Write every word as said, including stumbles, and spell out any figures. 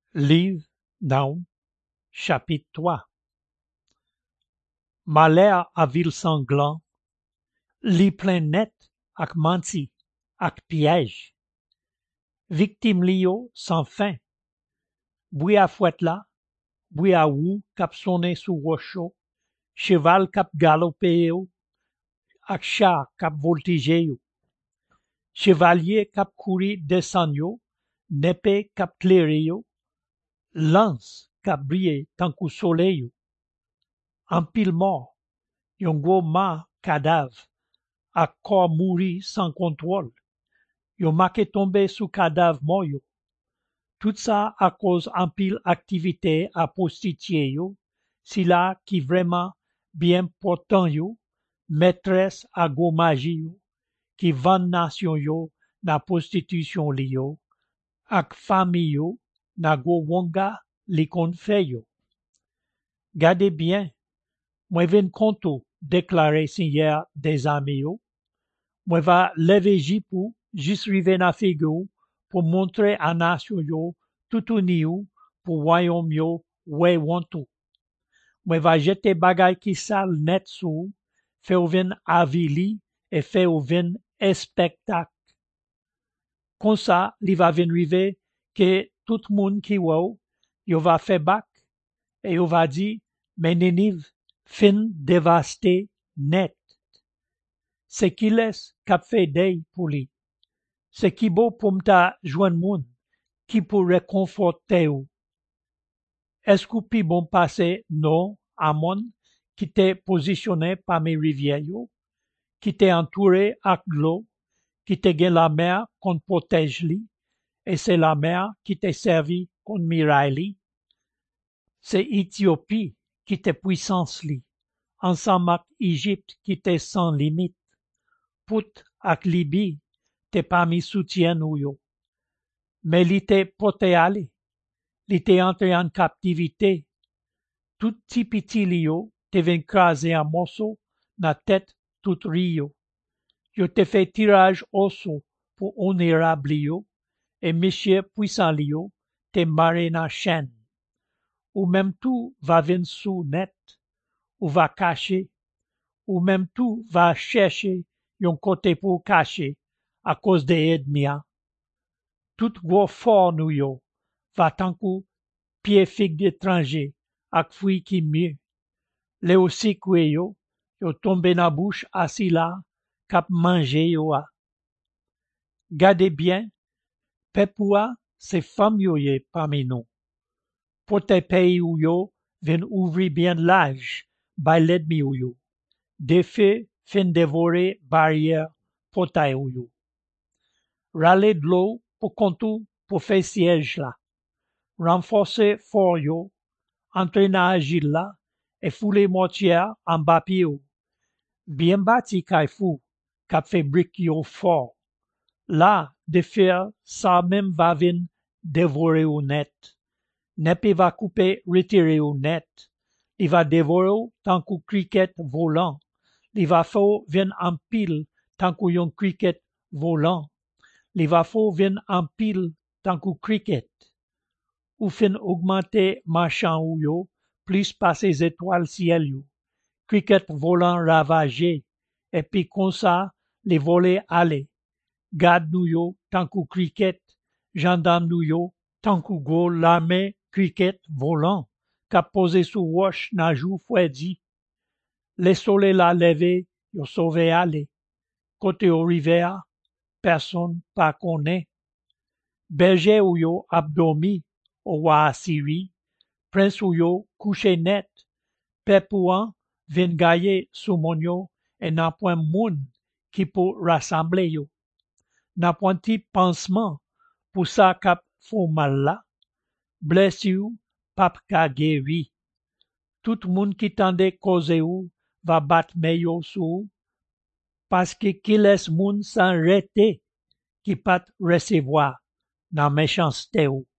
Livre Naoum, chapitre trois. Malheur à ville sanglant, li plein net ak manti, ak piège. Victime li yo sans fin. Bouy à fouette là, bouy à ou kap sonné sous rocho, cheval kap galopé yo, ak chat kap voltige yo. Chevalier kap kouri descend yo, nepe kap claire yo, lance kap brille tant qu'au soleil yo. En pile mort, yon gros ma cadavre, ak corps mouri sans contrôle. Yon marqué tombé sous cadavre mort yo. Tout ça à cause en pile activité à prostituer yo, si là qui vraiment bien portant yo, maîtresse à go magie yo, qui vend nation yo na prostitution li yo, ak famille yo na go wonga li kon fait yo. Gardez bien, moi vin konto déclarer seigneur des armées yo, moi va lever jipou jis rive na figou pour montrer à nation yo tout uni yo pour royaume yo ouais wantou. Moi va jeter bagay qui sale net sou, fait ou vin avili et fait ou vin spectacle. Comme ça, li va vin rive que tout moun qui wow, yo va fait bac et yo va di mais Ninive fin dévasté net. C'est qui laisse k'ap fait dey pour li. C'est qui beau pour m'ta joindre moun qui pour réconforter ou. Est-ce que pi bon passé non Amon qui t'est positionné par mes rivières yo, qui t'est entouré ak l'eau, qui t'est gen la mer qu'on protège li, et c'est la mer qui t'est servi qu'on miraille li. C'est Éthiopie qui t'est puissance li, ensemble ak Égypte qui t'est sans limite. Pout ak Libye t'est parmi soutien ou yo. Mais li t'est poté aller, li t'est entré en captivité. Tout petit petit li yo t'est venu craser en morceaux na tête tout rio. Yo t'est fait tirage au sort pour honorable yo, et monsieur puissant li yo t'est marré na chaîne. Ou même tout va venir sous net, ou va cacher, ou même tout va chercher yon côté pour cacher à cause des ennemis. Tout gros fort nou yo va tant coup pied fig d'étranger ak fouille qui mieux. Le aussi kwe yo, yo tombe na bouche assis là, kap manger yo a. Gardez bien, pepoua, c'est femme yo ye parmi nous. Pour te pays ou yo, vin ouvrir bien l'âge, by l'ennemi ou yo. Des feux fin dévorer barrière portail ou yo. Râler de l'eau pour kontou pour faire siège là. Renforcer fort yo, entraîner agile là, et fouler mortière en bas yo. Bien bâti kaifou, kap fait brique yo fort. Là, de faire ça même va vin dévorer ou net. Nepe va couper, retirer ou net. Il va dévorer tant qu'au cricket volant. Il va faut vin en pile tant qu'au yon cricket volant. Il va faut vin en pile tant qu'au cricket. Ou fin augmenter marchand ou yo, plus passer étoiles ciel yo. Cricket volant ravagé, et puis comme ça, les volets aller. Garde nou yo, tant qu'au cricket, gendarme nou yo, tant qu'au go l'armée cricket volant, qu'a posé sous roche na jou fouedi. Les soleils la levé, yo sauvé aller. Côté au rivière, personne pas connaît. Berger ou yo abdomi, au roi Assyrie, prince ou yo couché net, pepouan vin gaye sous mon yo, et n'a point moun qui pour rassembler yo. N'a point ti pansement pour ça kap fou mal là. Blessé ou, pap ka guéri. Tout moun qui tende cause ou, va battre meilleur sou, parce que qui laisse moun sans rete, qui pat recevoir, dans méchanceté ou.